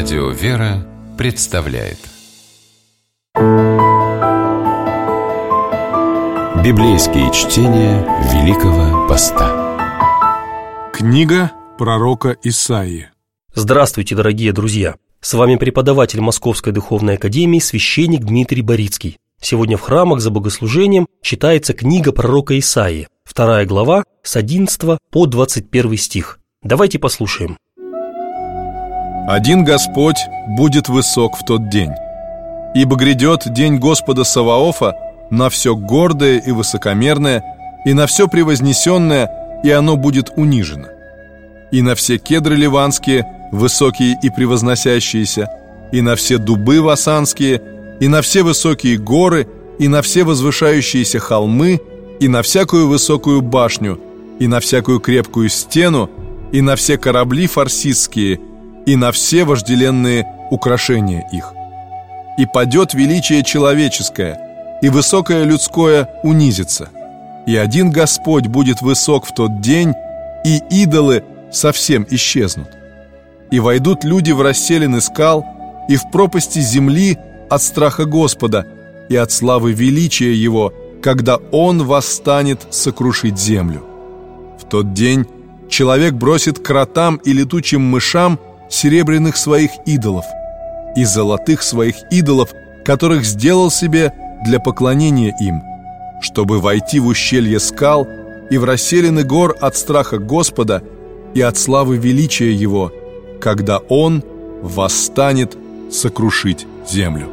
Радио «Вера» представляет Библейские чтения Великого Поста. Книга пророка Исаии. Здравствуйте, дорогие друзья! С вами преподаватель Московской Духовной Академии, священник Дмитрий Борицкий. Сегодня в храмах за богослужением читается книга пророка Исаии, 2 глава, с 11 по 21 стих. Давайте послушаем. «Один Господь будет высок в тот день, ибо грядет день Господа Саваофа на все гордое и высокомерное, и на все превознесенное, и оно будет унижено, и на все кедры ливанские, высокие и превозносящиеся, и на все дубы васанские, и на все высокие горы, и на все возвышающиеся холмы, и на всякую высокую башню, и на всякую крепкую стену, и на все корабли фарсистские, и на все вожделенные украшения их. И падет величие человеческое, и высокое людское унизится. И один Господь будет высок в тот день, и идолы совсем исчезнут. И войдут люди в расселины скал, и в пропасти земли от страха Господа и от славы величия Его, когда Он восстанет сокрушить землю. В тот день человек бросит кротам и летучим мышам серебряных своих идолов и золотых своих идолов, которых сделал себе для поклонения им, чтобы войти в ущелье скал и в расселины гор от страха Господа и от славы величия Его, когда Он восстанет сокрушить землю».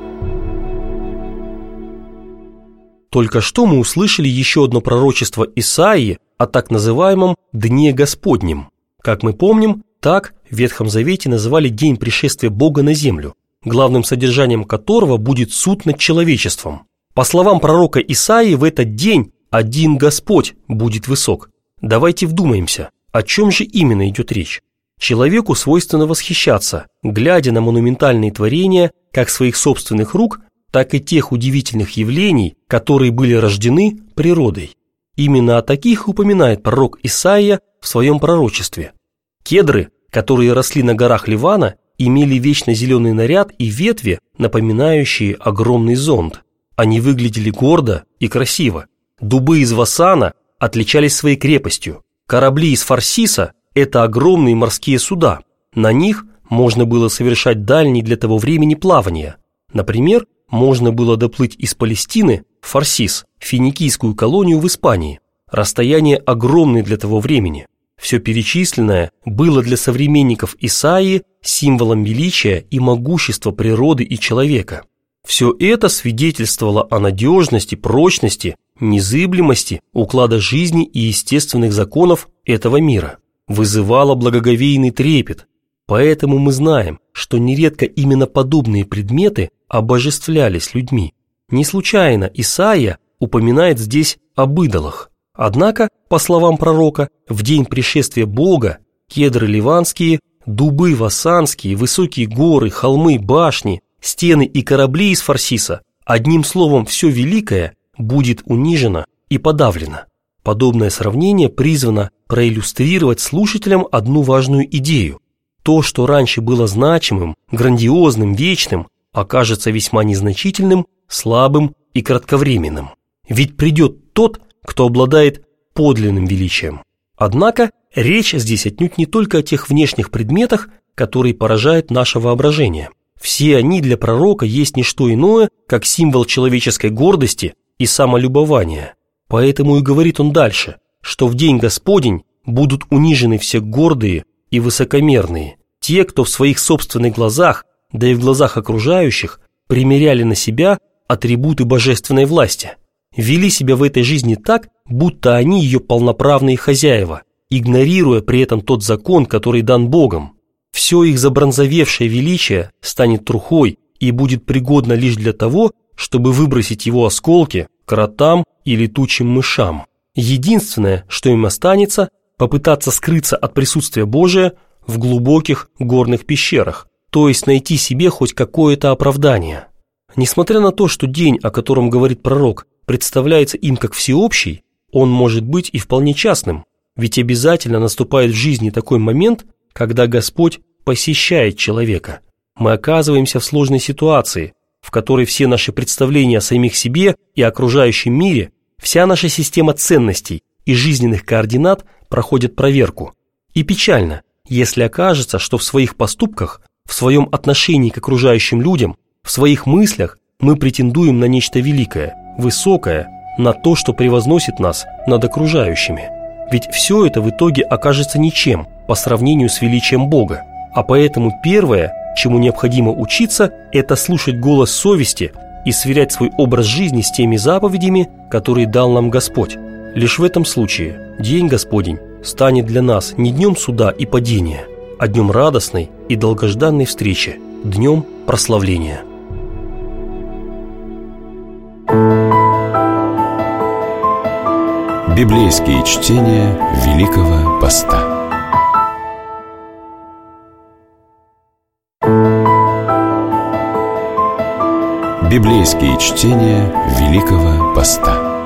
Только что мы услышали еще одно пророчество Исаии о так называемом «Дне Господнем». Как мы помним, так в Ветхом Завете называли день пришествия Бога на землю, главным содержанием которого будет суд над человечеством. По словам пророка Исаии, в этот день один Господь будет высок. Давайте вдумаемся, о чем же именно идет речь. Человеку свойственно восхищаться, глядя на монументальные творения как своих собственных рук, так и тех удивительных явлений, которые были рождены природой. Именно о таких упоминает пророк Исаия в своем пророчестве. Кедры, которые росли на горах Ливана, имели вечно зеленый наряд и ветви, напоминающие огромный зонт. Они выглядели гордо и красиво. Дубы из Васана отличались своей крепостью. Корабли из Фарсиса – это огромные морские суда. На них можно было совершать дальние для того времени плавания. Например, можно было доплыть из Палестины в Фарсис, финикийскую колонию в Испании. Расстояние огромное для того времени. Все перечисленное было для современников Исаии символом величия и могущества природы и человека. Все это свидетельствовало о надежности, прочности, незыблемости уклада жизни и естественных законов этого мира. Вызывало благоговейный трепет. Поэтому мы знаем, что нередко именно подобные предметы обожествлялись людьми. Не случайно Исаия упоминает здесь об идолах. Однако, по словам пророка, в день пришествия Бога кедры ливанские, дубы васанские, высокие горы, холмы, башни, стены и корабли из Фарсиса, одним словом, все великое будет унижено и подавлено. Подобное сравнение призвано проиллюстрировать слушателям одну важную идею. То, что раньше было значимым, грандиозным, вечным, окажется весьма незначительным, слабым и кратковременным. Ведь придет тот, кто обладает подлинным величием. Однако речь здесь отнюдь не только о тех внешних предметах, которые поражают наше воображение. Все они для пророка есть не что иное, как символ человеческой гордости и самолюбования. Поэтому и говорит он дальше, что в день Господень будут унижены все гордые и высокомерные, те, кто в своих собственных глазах, да и в глазах окружающих, примеряли на себя атрибуты божественной власти. Вели себя в этой жизни так, будто они ее полноправные хозяева, игнорируя при этом тот закон, который дан Богом. Все их забронзовевшее величие станет трухой и будет пригодно лишь для того, чтобы выбросить его осколки кротам и летучим мышам. Единственное, что им останется, попытаться скрыться от присутствия Божия в глубоких горных пещерах, то есть найти себе хоть какое-то оправдание. Несмотря на то, что день, о котором говорит пророк, представляется им как всеобщий, он может быть и вполне частным, ведь обязательно наступает в жизни такой момент, когда Господь посещает человека. мы оказываемся в сложной ситуации, в которой все наши представления о самих себе и окружающем мире, вся наша система ценностей и жизненных координат проходят проверку. И печально, если окажется, что в своих поступках, в своем отношении к окружающим людям, в своих мыслях мы претендуем на нечто великое, высокое, на то, что превозносит нас над окружающими. Ведь все это в итоге окажется ничем по сравнению с величием Бога. А поэтому первое, чему необходимо учиться, это слушать голос совести и сверять свой образ жизни с теми заповедями, которые дал нам Господь. Лишь в этом случае День Господень станет для нас не днем суда и падения, а днем радостной и долгожданной встречи, днем прославления. Библейские чтения Великого Поста. Библейские чтения Великого Поста.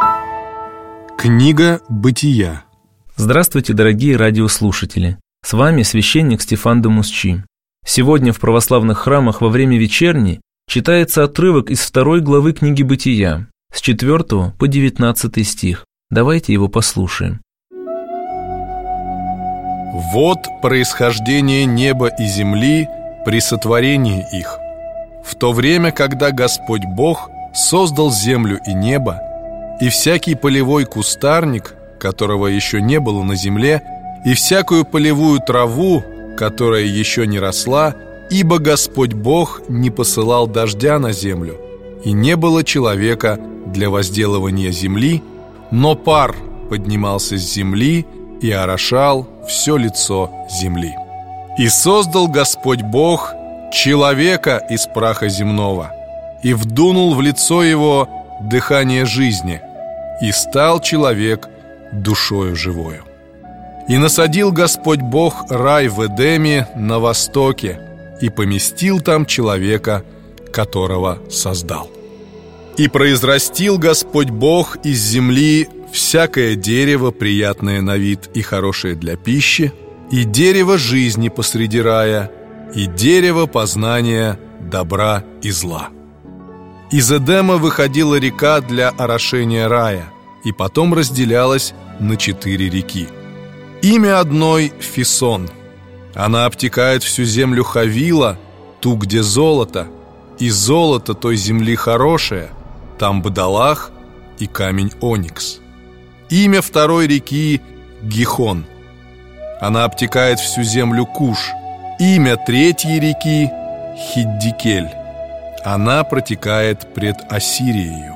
Книга Бытия. Здравствуйте, дорогие радиослушатели! С вами священник Стефан Дамусчи. Сегодня в православных храмах во время вечерни читается отрывок из 2 главы книги Бытия, с 4 по 19 стих. Давайте его послушаем. Вот происхождение неба и земли при сотворении их. В то время, когда Господь Бог создал землю и небо, и всякий полевой кустарник, которого еще не было на земле, и всякую полевую траву, которая еще не росла, ибо Господь Бог не посылал дождя на землю, и не было человека для возделывания земли, но пар поднимался с земли и орошал все лицо земли. И создал Господь Бог человека из праха земного, и вдунул в лицо его дыхание жизни, и стал человек душою живою. И насадил Господь Бог рай в Эдеме на востоке, и поместил там человека, которого создал. И произрастил Господь Бог из земли всякое дерево, приятное на вид и хорошее для пищи, и дерево жизни посреди рая, и дерево познания добра и зла. Из Эдема выходила река для орошения рая, и потом разделялась на 4 реки. Имя одной — Фисон. Она обтекает всю землю Хавила, ту, где золото, и золото той земли хорошее, там бдалах и камень оникс. Имя второй реки — Гихон. Она обтекает всю землю Куш. Имя третьей реки — Хиддикель. Она протекает пред Ассирией.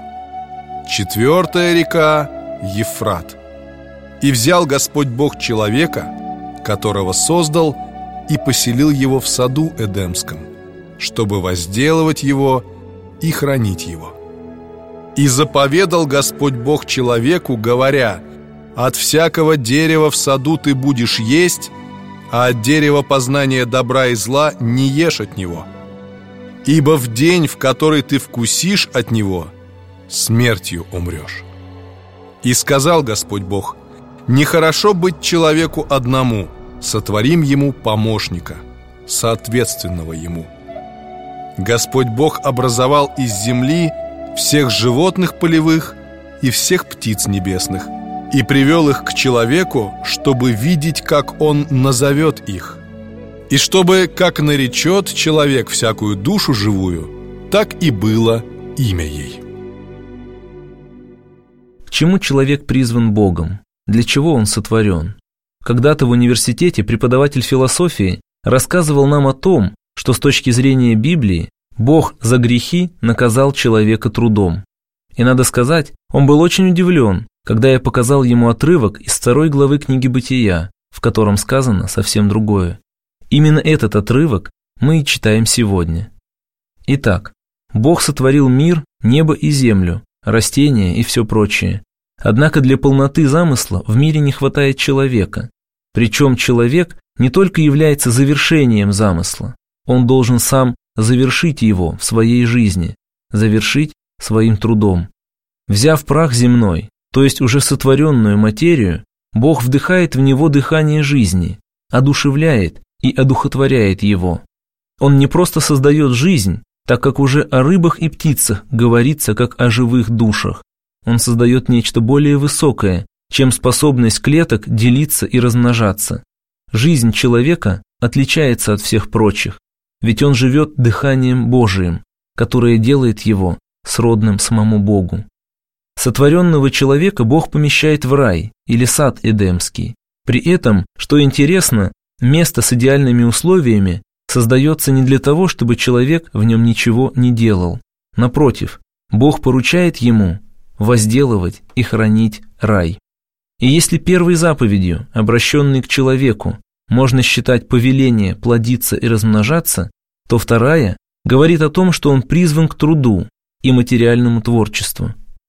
4-я река — Ефрат. И взял Господь Бог человека, которого создал, и поселил его в саду Эдемском, чтобы возделывать его и хранить его. И заповедал Господь Бог человеку, говоря: «От всякого дерева в саду ты будешь есть, а от дерева познания добра и зла не ешь от него. Ибо в день, в который ты вкусишь от него, смертью умрешь». И сказал Господь Бог: «Нехорошо быть человеку одному, сотворим ему помощника, соответственного ему». Господь Бог образовал из земли всех животных полевых и всех птиц небесных, и привел их к человеку, чтобы видеть, как он назовет их, и чтобы, как наречет человек всякую душу живую, так и было имя ей. К чему человек призван Богом? Для чего он сотворен? Когда-то в университете преподаватель философии рассказывал нам о том, что с точки зрения Библии Бог за грехи наказал человека трудом. И надо сказать, он был очень удивлен, когда я показал ему отрывок из 2 главы книги Бытия, в котором сказано совсем другое. Именно этот отрывок мы и читаем сегодня. Итак, Бог сотворил мир, небо и землю, растения и все прочее. Однако для полноты замысла в мире не хватает человека. Причем человек не только является завершением замысла, он должен сам завершить его в своей жизни, завершить своим трудом. Взяв прах земной, то есть уже сотворенную материю, Бог вдыхает в него дыхание жизни, одушевляет и одухотворяет его. Он не просто создает жизнь, так как уже о рыбах и птицах говорится как о живых душах. Он создает нечто более высокое, чем способность клеток делиться и размножаться. Жизнь человека отличается от всех прочих, ведь он живет дыханием Божиим, которое делает его сродным самому Богу. Сотворенного человека Бог помещает в рай или сад Эдемский. При этом, что интересно, место с идеальными условиями создается не для того, чтобы человек в нем ничего не делал. Напротив, Бог поручает ему возделывать и хранить рай. И если первой заповедью, обращенной к человеку, можно считать повеление плодиться и размножаться, то вторая говорит о том, что он призван к труду и материальному творчеству.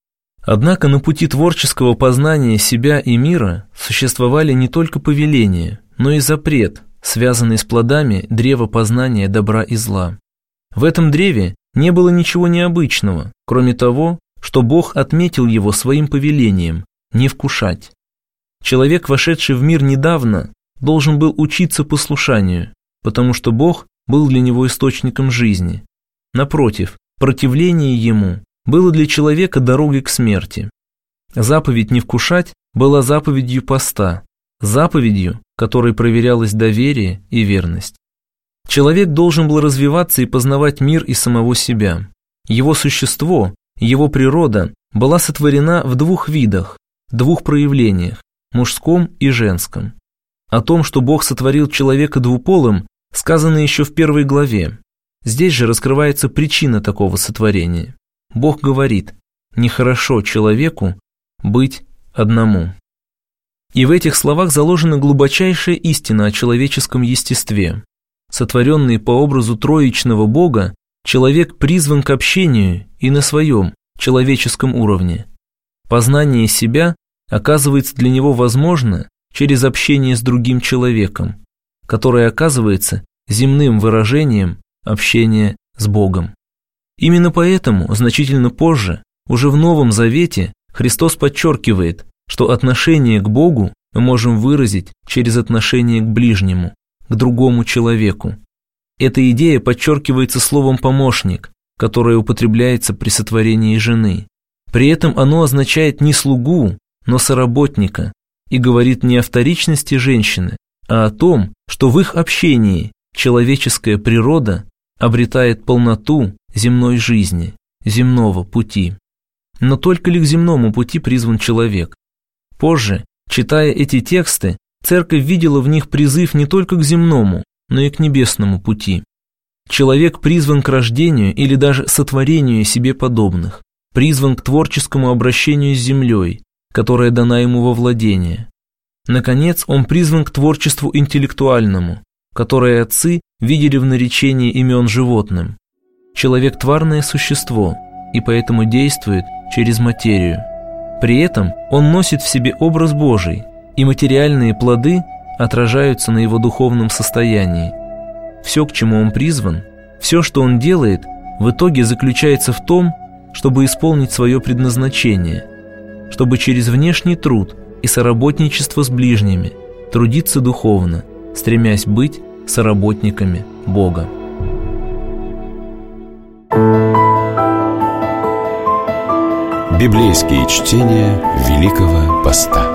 Однако на пути творческого познания себя и мира существовали не только повеления, но и запрет, связанный с плодами древа познания добра и зла. В этом древе не было ничего необычного, кроме того, что Бог отметил его своим повелением – не вкушать. Человек, вошедший в мир недавно, должен был учиться послушанию, потому что Бог был для него источником жизни. Напротив, противление ему было для человека дорогой к смерти. Заповедь «не вкушать» была заповедью поста, заповедью, которой проверялось доверие и верность. Человек должен был развиваться и познавать мир и самого себя. Его существо, его природа была сотворена в двух видах, двух проявлениях – мужском и женском. О том, что Бог сотворил человека двуполым, сказано еще в 1 главе. Здесь же раскрывается причина такого сотворения. Бог говорит: «Нехорошо человеку быть одному». И в этих словах заложена глубочайшая истина о человеческом естестве. Сотворенный по образу троичного Бога, человек призван к общению и на своем человеческом уровне. Познание себя оказывается для него возможно через общение с другим человеком, которое оказывается земным выражением общения с Богом. Именно поэтому значительно позже, уже в Новом Завете, Христос подчеркивает, что отношение к Богу мы можем выразить через отношение к ближнему, к другому человеку. Эта идея подчеркивается словом «помощник», которое употребляется при сотворении жены. При этом оно означает не слугу, но соработника, и говорит не о вторичности женщины, а о том, что в их общении человеческая природа обретает полноту земной жизни, земного пути. Но только ли к земному пути призван человек? Позже, читая эти тексты, Церковь видела в них призыв не только к земному, но и к небесному пути. Человек призван к рождению или даже сотворению себе подобных, призван к творческому обращению с землей, которая дана ему во владение. Наконец, он призван к творчеству интеллектуальному, которое отцы видели в наречении имен животным. Человек – тварное существо, и поэтому действует через материю. При этом он носит в себе образ Божий, и материальные плоды отражаются на его духовном состоянии. Все, к чему он призван, все, что он делает, в итоге заключается в том, чтобы исполнить свое предназначение, чтобы через внешний труд и соработничество с ближними трудиться духовно, стремясь быть соработниками Бога. Библейские чтения Великого Поста.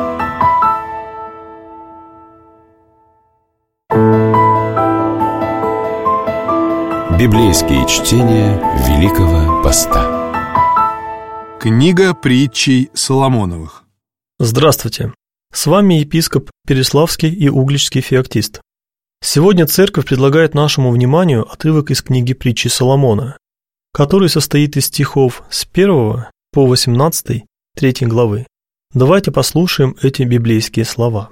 Библейские чтения Великого Поста. Книга притчей Соломоновых. Здравствуйте! С вами епископ Переславский и Угличский феоктист. Сегодня Церковь предлагает нашему вниманию отрывок из книги притчи Соломона, который состоит из стихов с 1 по 18 3 главы. Давайте послушаем эти библейские слова.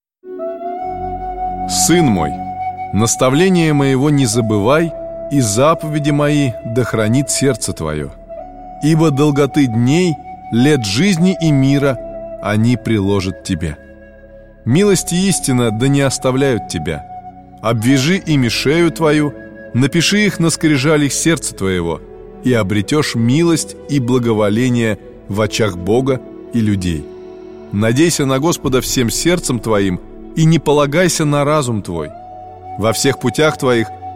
«Сын мой, наставление моего не забывай, и заповеди мои да хранит сердце твое. Ибо долготы дней, лет жизни и мира они приложат тебе. Милость и истина да не оставляют тебя. Обвяжи ими шею твою, напиши их на скрижалях сердца твоего, и обретешь милость и благоволение в очах Бога и людей. Надейся на Господа всем сердцем твоим и не полагайся на разум твой. Во всех путях твоих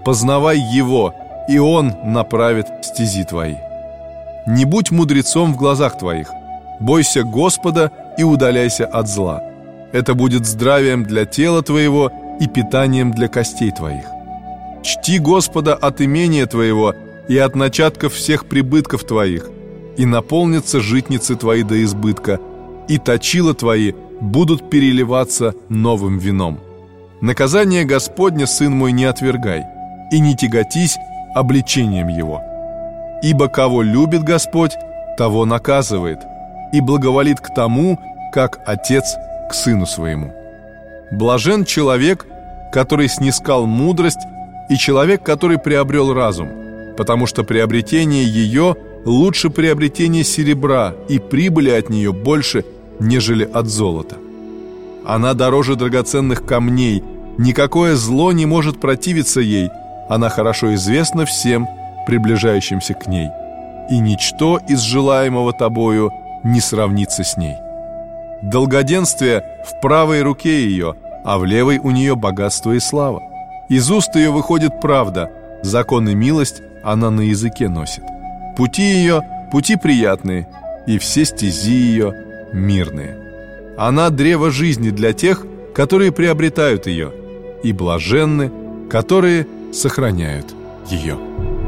познавай Его, и Он направит стези твои. Не будь мудрецом в глазах твоих, бойся Господа и удаляйся от зла. Это будет здравием для тела твоего и питанием для костей твоих. Чти Господа от имения твоего и от начатков всех прибытков твоих, и наполнятся житницы твои до избытка, и точила твои будут переливаться новым вином. Наказание Господне, сын мой, не отвергай, и не тяготись обличением его. Ибо кого любит Господь, того наказывает, и благоволит к тому, как отец к сыну своему. Блажен человек, который снискал мудрость, и человек, который приобрел разум, потому что приобретение ее лучше приобретения серебра, и прибыли от нее больше, нежели от золота. Она дороже драгоценных камней, никакое зло не может противиться ей, она хорошо известна всем, приближающимся к ней, и ничто из желаемого тобою не сравнится с ней. Долгоденствие в правой руке ее, а в левой у нее богатство и слава. Из уст ее выходит правда, закон и милость она на языке носит. Пути ее – пути приятные, и все стези ее мирные. Она древо жизни для тех, которые приобретают ее, и блаженны, которые сохраняют ее.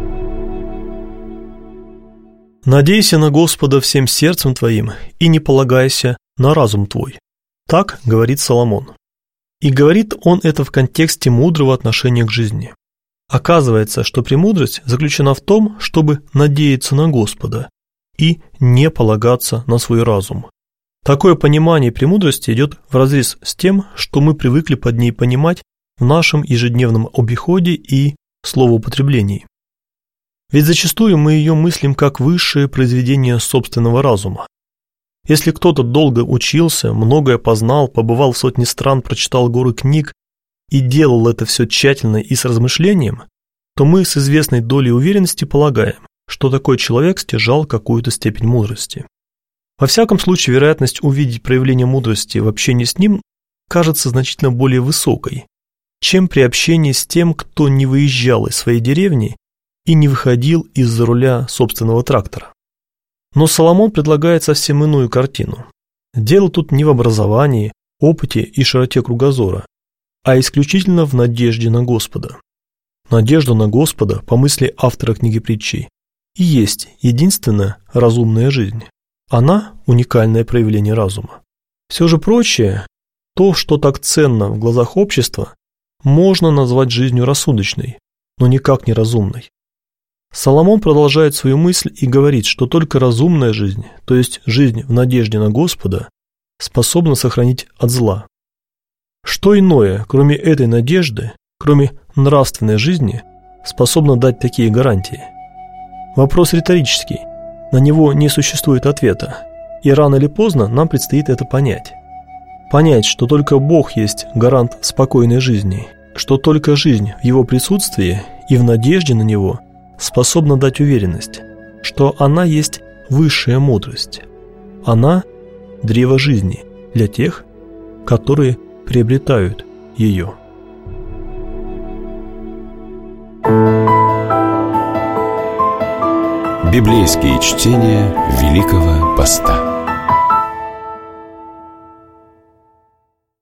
«Надейся на Господа всем сердцем твоим и не полагайся на разум твой». Так говорит Соломон. И говорит он это в контексте мудрого отношения к жизни. Оказывается, что премудрость заключена в том, чтобы надеяться на Господа и не полагаться на свой разум. Такое понимание премудрости идет вразрез с тем, что мы привыкли под ней понимать в нашем ежедневном обиходе и словоупотреблении. Ведь зачастую мы ее мыслим как высшее произведение собственного разума. Если кто-то долго учился, многое познал, побывал в сотне стран, прочитал горы книг и делал это все тщательно и с размышлением, то мы с известной долей уверенности полагаем, что такой человек стяжал какую-то степень мудрости. Во всяком случае, вероятность увидеть проявление мудрости в общении с ним кажется значительно более высокой, чем при общении с тем, кто не выезжал из своей деревни и не выходил из-за руля собственного трактора. Но Соломон предлагает совсем иную картину. Дело тут не в образовании, опыте и широте кругозора, а исключительно в надежде на Господа. Надежда на Господа, по мысли автора книги притчей, и есть единственная разумная жизнь. Она – уникальное проявление разума. Все же прочее, то, что так ценно в глазах общества, можно назвать жизнью рассудочной, но никак не разумной. Соломон продолжает свою мысль и говорит, что только разумная жизнь, то есть жизнь в надежде на Господа, способна сохранить от зла. Что иное, кроме этой надежды, кроме нравственной жизни, способно дать такие гарантии? Вопрос риторический, на него не существует ответа, и рано или поздно нам предстоит это понять. Понять, что только Бог есть гарант спокойной жизни, что только жизнь в Его присутствии и в надежде на Него способна дать уверенность, что она есть высшая мудрость. Она – древо жизни для тех, которые приобретают ее. Библейские чтения Великого Поста.